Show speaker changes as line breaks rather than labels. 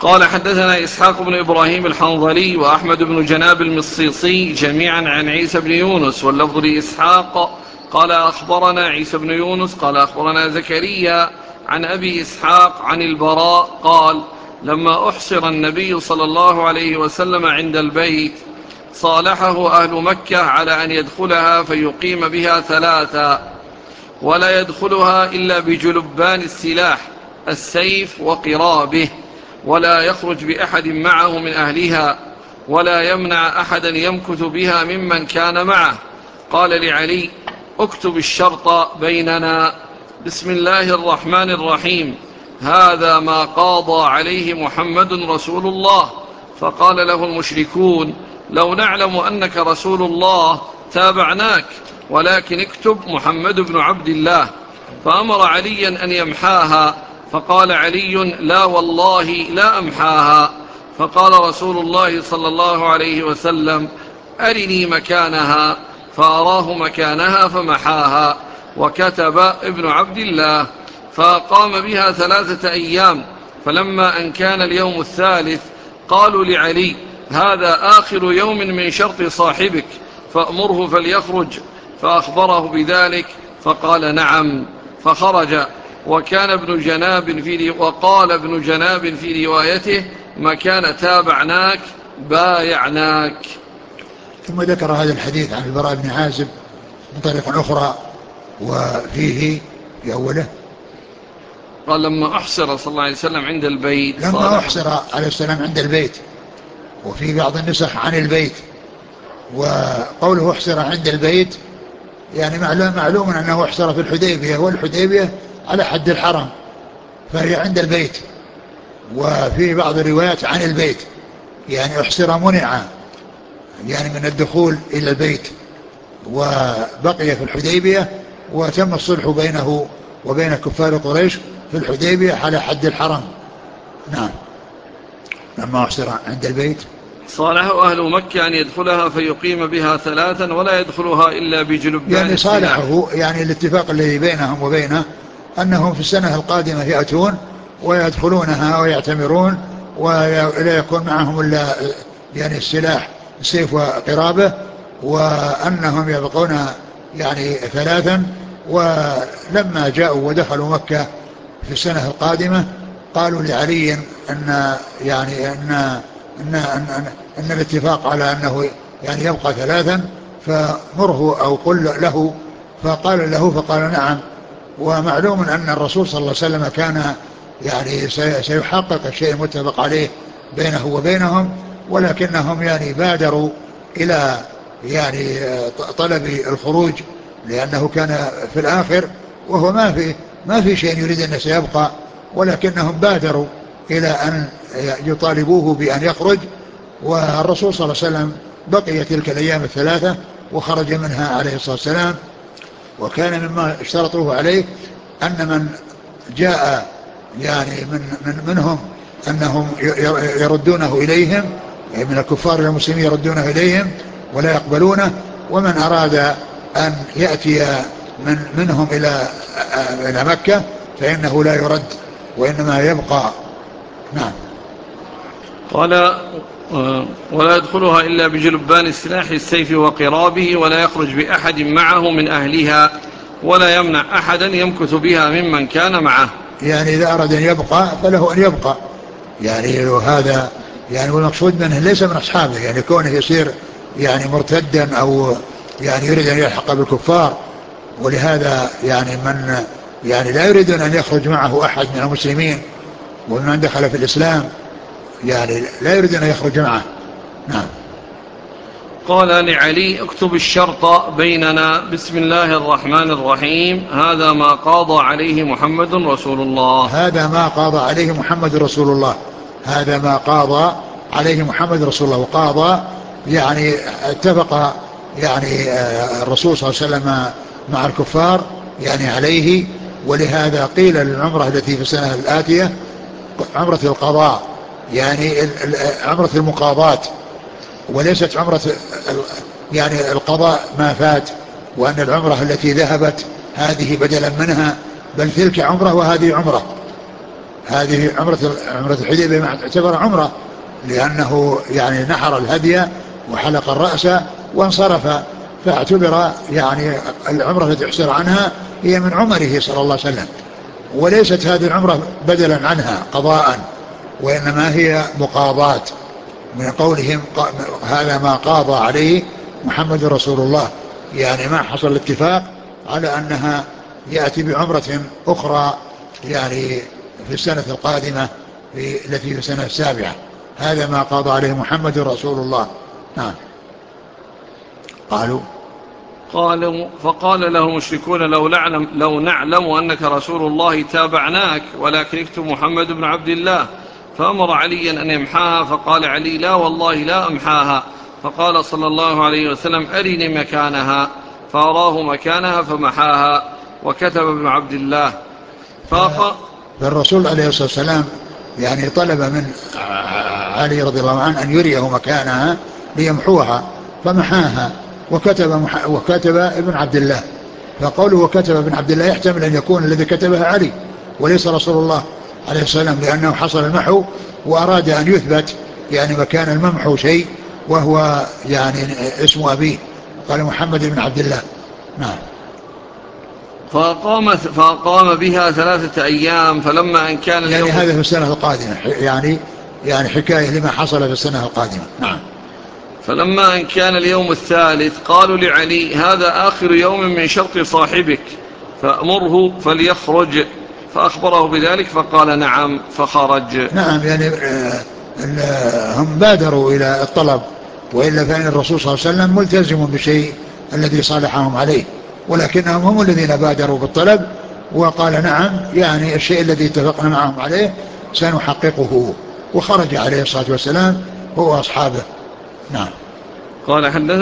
قال حدثنا إسحاق بن إبراهيم الحنظلي وأحمد بن جناب المصيصي جميعا عن عيسى بن يونس واللفظ لإسحاق قال أخبرنا عيسى بن يونس قال أخبرنا زكريا عن أبي إسحاق عن البراء قال لما أحصر النبي صلى الله عليه وسلم عند البيت صالحه أهل مكة على أن يدخلها فيقيم بها ثلاثا ولا يدخلها إلا بجلبان السلاح السيف وقرابه ولا يخرج بأحد معه من أهلها ولا يمنع أحدا يمكث بها ممن كان معه. قال لعلي اكتب الشرط بيننا بسم الله الرحمن الرحيم هذا ما قاضى عليه محمد رسول الله. فقال له المشركون لو نعلم أنك رسول الله تابعناك ولكن اكتب محمد بن عبد الله. فأمر عليا أن يمحاها فقال علي لا والله لا أمحاها. فقال رسول الله صلى الله عليه وسلم أرني مكانها فأراه مكانها فمحاها وكتب ابن عبد الله. فقام بها 3 أيام فلما أن كان اليوم الثالث قالوا لعلي هذا آخر يوم من شرط صاحبك فأمره فليخرج. فأخبره بذلك فقال نعم فخرج. وقال ابن جناب في روايته مكان تابعناك بايعناك.
ثم ذكر هذا الحديث عن البراء بن عازب من طريق أخرى وفيه في أوله
قال لما أحصر صلى الله عليه وسلم عند البيت
لما أحصر عليه السلام عند البيت وفي بعض النسخ عن البيت. وقوله احصر عند البيت يعني معلوم أنه احصر في الحديبية والحديبية على حد الحرم فهي عند البيت. وفي بعض الروايات عن البيت يعني احصر منع يعني من الدخول إلى البيت وبقي في الحديبية وتم الصلح بينه وبين كفار قريش في الحديبية على حد الحرم. نعم. لما احصر عند البيت
صالحه أهل مكة أن يدخلها فيقيم بها 3 ولا يدخلها إلا بجلبان
يعني صالحه يعني الاتفاق الذي بينهم وبينه أنهم في السنة القادمة يأتون ويدخلونها ويعتمرون ولا يكون معهم إلا يعني السلاح السيف وقرابه وأنهم يبقون يعني 3. ولما جاءوا ودخلوا مكة في السنة القادمة قالوا لعلي أن يعني أن الاتفاق على أنه يعني يبقى 3 فمره أو قل له. فقال نعم. ومعلوم أن الرسول صلى الله عليه وسلم كان يعني سيحقق الشيء المتفق عليه بينه وبينهم ولكنهم يعني بادروا إلى يعني طلب الخروج لأنه كان في الآخر وهو ما في شيء يريد أن سيبقى ولكنهم بادروا إلى أن يطالبوه بأن يخرج. والرسول صلى الله عليه وسلم بقي تلك الأيام 3 وخرج منها عليه الصلاة والسلام. وكان مما اشترطوه عليه أن من جاء يعني منهم أنهم يردونه إليهم يعني من الكفار المسلمين يردونه إليهم ولا يقبلونه. ومن أراد أن يأتي منهم إلى مكة فإنه لا يرد وإنما يبقى. نعم.
قال ولا يدخلها إلا بجلبان السلاح السيف وقرابه ولا يخرج بأحد معه من أهلها ولا يمنع أحدا يمكث بها ممن كان معه.
يعني إذا أراد أن يبقى فله أن يبقى يعني هذا يعني والمقصود منه ليس من أصحابه يعني كونه يصير يعني مرتدا أو يعني يريد أن يلحق بالكفار. ولهذا يعني من يعني لا يريد أن يخرج معه أحد من المسلمين ومن دخل في الإسلام يعني لا يريد أن يخرج معه. نعم.
قال لعلي اكتب الشرط بيننا بسم الله الرحمن الرحيم هذا ما قاضى عليه محمد رسول الله.
هذا ما قاضى عليه محمد رسول الله. هذا ما قاضى عليه محمد رسول الله. وقاضى يعني اتفق يعني الرسول صلى الله عليه وسلم مع الكفار يعني عليه. ولهذا قيل للعمرة التي في السنة الآتية عمرة القضاء يعني عمرة المقاضاة وليست عمرة يعني القضاء ما فات وأن العمرة التي ذهبت هذه بدلا منها بل تلك عمرة وهذه عمرة. هذه عمرة الحديبية تعتبر عمرة، لأنه يعني نحر الهدي وحلق الرأس وانصرف، فاعتبر يعني العمرة التي احسر عنها هي من عمره صلى الله عليه وسلم، وليست هذه العمرة بدلا عنها قضاء، وإنما هي مقاضاة من قولهم هذا ما قاضى عليه محمد رسول الله، يعني ما حصل الاتفاق على أنها يأتي بعمرة أخرى يعني في السنة القادمة التي في السنة السابعة. هذا ما قاضى عليه محمد رسول الله. نعم.
فقال له المشركون لو نعلم أنك رسول الله تابعناك، ولكن اكتب محمد بن عبد الله. فأمر عليا أن يمحاها، فقال علي لا والله لا أمحاها. فقال صلى الله عليه وسلم أرني مكانها، فأراه مكانها فمحاها، وكتب ابن عبد الله.
فالرسول عليه الصلاة والسلام يعني طلب من علي رضي الله عنه أن يريه مكانها ليمحوها، فمحاها وكتب ابن عبد الله. فقوله وكتب ابن عبد الله يحتمل أن يكون الذي كتبها علي وليس رسول الله عليه السلام، لأنه حصل المحو وأراد أن يثبت يعني مكان الممحو شيء، وهو يعني اسم أبيه، قال محمد بن عبد الله. نعم.
فأقام بها 3 أيام، فلما أن كان
يعني هذا في السنة القادمة، يعني حكاية لما حصل في السنة القادمة. نعم.
فلما أن كان اليوم الثالث قالوا لعلي هذا آخر يوم من شرط صاحبك، فأمره فليخرج. فأخبره بذلك فقال نعم، فخرج.
نعم، يعني هم بادروا إلى الطلب، وإلا فإن الرسول صلى الله عليه وسلم ملتزم بالشيء الذي صالحهم عليه، ولكنهم هم الذين بادروا بالطلب، وقال نعم، يعني الشيء الذي اتفقنا معهم عليه سنحققه، وخرج عليه الصلاة والسلام هو أصحابه. نعم.
قال حدثنا